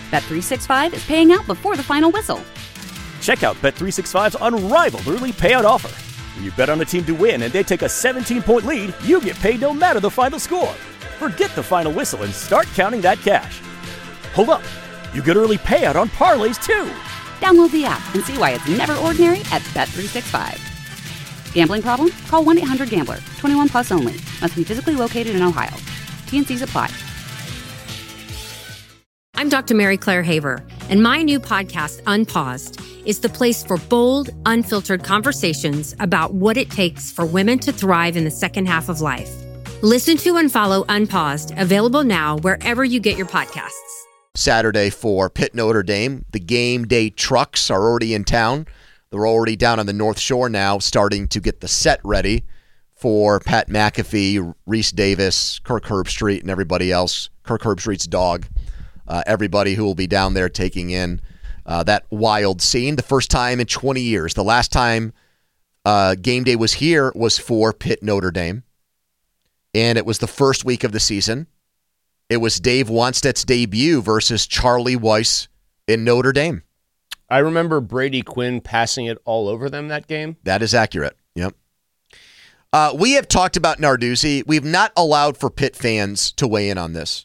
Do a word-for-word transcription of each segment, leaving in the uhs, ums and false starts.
Bet three sixty-five is paying out before the final whistle. Check out Bet three sixty-five's unrivaled early payout offer. When you bet on a team to win and they take a seventeen-point lead, you get paid no matter the final score. Forget the final whistle and start counting that cash. Hold up. You get early payout on parlays, too. Download the app and see why it's never ordinary at Bet three sixty-five. Gambling problem? Call one eight hundred gambler. twenty-one plus only. Must be physically located in Ohio. T N Cs apply. I'm Doctor Mary Claire Haver, and my new podcast, Unpaused, is the place for bold, unfiltered conversations about what it takes for women to thrive in the second half of life. Listen to and follow Unpaused, available now wherever you get your podcasts. Saturday for Pitt Notre Dame. The game day trucks are already in town. They're already down on the North Shore now, starting to get the set ready for Pat McAfee, Reese Davis, Kirk Herbstreit, and everybody else. Kirk Herbstreit's dog. Uh, everybody who will be down there taking in uh, that wild scene. The first time in twenty years. The last time uh, game day was here was for Pitt Notre Dame. And it was the first week of the season. It was Dave Wannstedt's debut versus Charlie Weis in Notre Dame. I remember Brady Quinn passing it all over them that game. That is accurate. Yep. Uh, we have talked about Narduzzi. We've not allowed for Pitt fans to weigh in on this.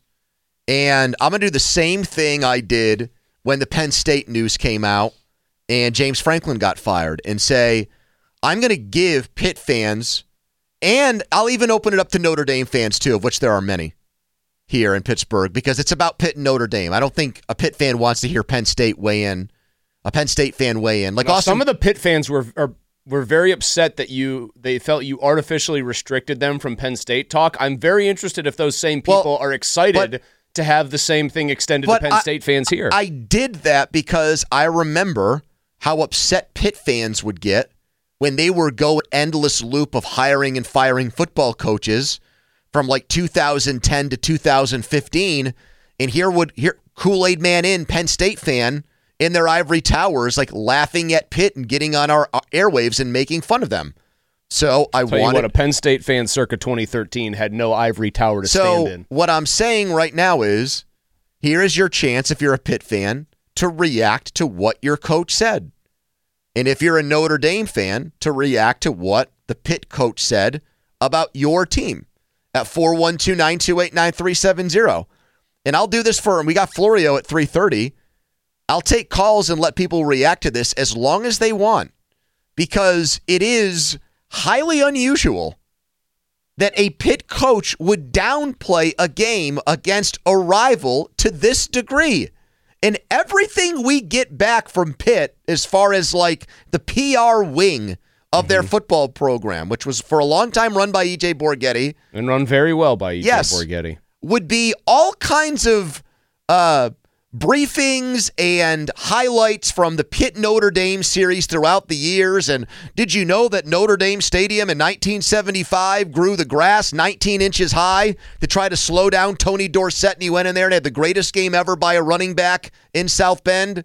And I'm going to do the same thing I did when the Penn State news came out and James Franklin got fired and say, I'm going to give Pitt fans, and I'll even open it up to Notre Dame fans too, of which there are many here in Pittsburgh, because it's about Pitt and Notre Dame. I don't think a Pitt fan wants to hear Penn State weigh in. A Penn State fan weigh in. Like now, Austin, some of the Pitt fans were are, were very upset that you they felt you artificially restricted them from Penn State talk. I'm very interested if those same people well, are excited but, to have the same thing extended to Penn I, State fans here. I did that because I remember how upset Pitt fans would get when they were going endless loop of hiring and firing football coaches from like two thousand ten to two thousand fifteen, and here would here Kool-Aid Man in Penn State fan in their ivory towers, like laughing at Pitt and getting on our airwaves and making fun of them. So I Tell wanted. you what, a Penn State fan circa twenty thirteen had no ivory tower to so stand in. So what I'm saying right now is, here is your chance, if you're a Pitt fan, to react to what your coach said. And if you're a Notre Dame fan, to react to what the Pitt coach said about your team at four one two, nine two eight, nine three seven zero. And I'll do this for, and we got Florio at three thirty. I'll take calls and let people react to this as long as they want, because it is highly unusual that a Pitt coach would downplay a game against a rival to this degree. And everything we get back from Pitt as far as like the P R wing of mm-hmm. their football program, which was for a long time run by E J Borghetti. And run very well by E J yes, Borghetti. Would be all kinds of uh, briefings and highlights from the Pitt Notre Dame series throughout the years. And did you know that Notre Dame Stadium in nineteen seventy-five grew the grass nineteen inches high to try to slow down Tony Dorsett, and he went in there and had the greatest game ever by a running back in South Bend?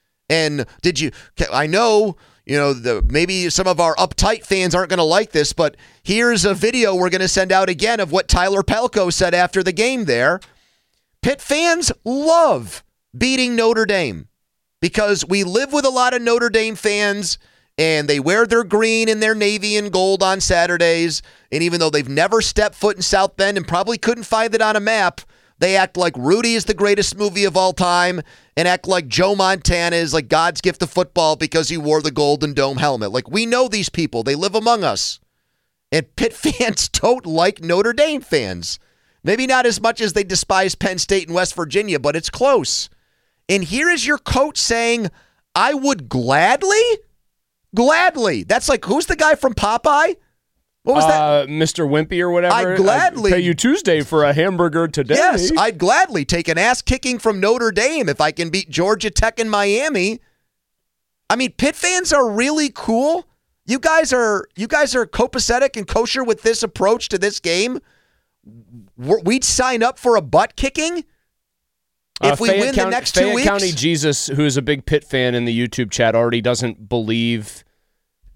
And did you, I know, you know, the, maybe some of our uptight fans aren't going to like this, but here's a video we're going to send out again of what Tyler Palko said after the game there. Pitt fans love beating Notre Dame because we live with a lot of Notre Dame fans, and they wear their green and their navy and gold on Saturdays. And even though they've never stepped foot in South Bend and probably couldn't find it on a map, they act like Rudy is the greatest movie of all time and act like Joe Montana is like God's gift of football because he wore the Golden Dome helmet. Like, we know these people. They live among us. And Pitt fans don't like Notre Dame fans. Maybe not as much as they despise Penn State and West Virginia, but it's close. And here is your coach saying, I would gladly, gladly. That's like, who's the guy from Popeye? What was uh, that? Mister Wimpy or whatever. I'd gladly I'd pay you Tuesday for a hamburger today. Yes, I'd gladly take an ass kicking from Notre Dame if I can beat Georgia Tech and Miami. I mean, Pitt fans are really cool. You guys are you guys are copacetic and kosher with this approach to this game. We'd sign up for a butt kicking if uh, we Fayette win County, the next Fayette two weeks. County Jesus, who is a big Pitt fan in the YouTube chat, already doesn't believe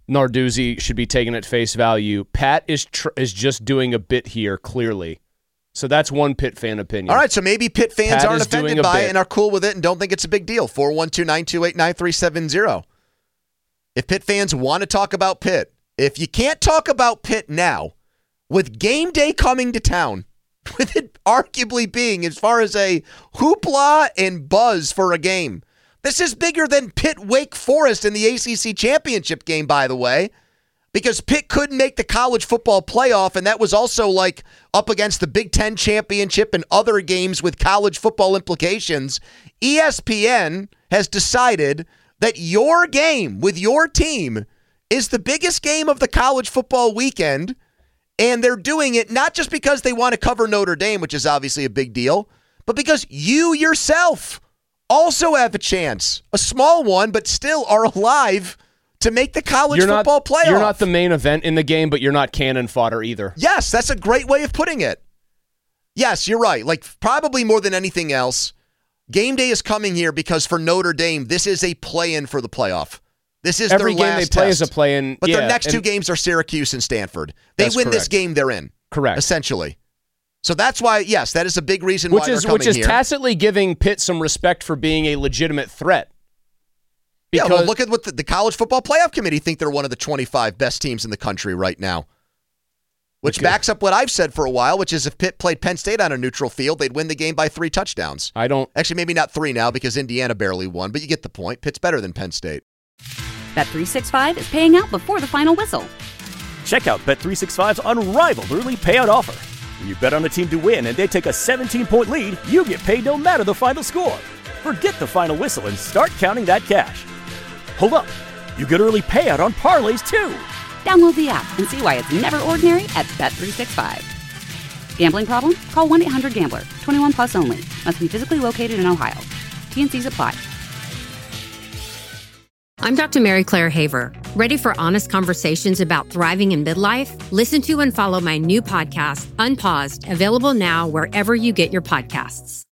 Narduzzi should be taken at face value. Pat is tr- is just doing a bit here, clearly. So that's one Pitt fan opinion. All right, so maybe Pitt fans Pat aren't is doing offended a by bit. it and are cool with it and don't think it's a big deal. four one two, nine two eight, nine three seven zero. If Pitt fans want to talk about Pitt, if you can't talk about Pitt now, with game day coming to town, with it arguably being as far as a hoopla and buzz for a game, this is bigger than Pitt Wake Forest in the A C C championship game, by the way, because Pitt couldn't make the college football playoff, and that was also like up against the Big Ten championship and other games with college football implications. E S P N has decided that your game with your team is the biggest game of the college football weekend, and they're doing it not just because they want to cover Notre Dame, which is obviously a big deal, but because you yourself also have a chance, a small one, but still are alive to make the college you're football not, playoff. You're not the main event in the game, but you're not cannon fodder either. Yes, that's a great way of putting it. Yes, you're right. Like, probably more than anything else, game day is coming here because for Notre Dame, this is a play-in for the playoff. This is Every their game last they play test. is a play-in. But yeah, their next two and- games are Syracuse and Stanford. They That's win this correct. game, they're in. Correct. Essentially. So that's why, yes, that is a big reason Which why is they're coming which is here. tacitly giving Pitt some respect for being a legitimate threat. Yeah, Because well, look at what the, the College Football Playoff Committee think they're one of the twenty-five best teams in the country right now. Which Okay. backs up what I've said for a while, which is if Pitt played Penn State on a neutral field, they'd win the game by three touchdowns. I don't. Actually, maybe not three now because Indiana barely won, but you get the point. Pitt's better than Penn State. Bet three sixty-five is paying out before the final whistle. Check out Bet three sixty-five's unrivaled early payout offer. When you bet on a team to win and they take a seventeen-point lead, you get paid no matter the final score. Forget the final whistle and start counting that cash. Hold up. You get early payout on parlays, too. Download the app and see why it's never ordinary at Bet three sixty-five. Gambling problem? Call one eight hundred gambler. twenty-one plus only. Must be physically located in Ohio. T N Cs apply. I'm Doctor Mary Claire Haver. Ready for honest conversations about thriving in midlife? Listen to and follow my new podcast, Unpaused, available now wherever you get your podcasts.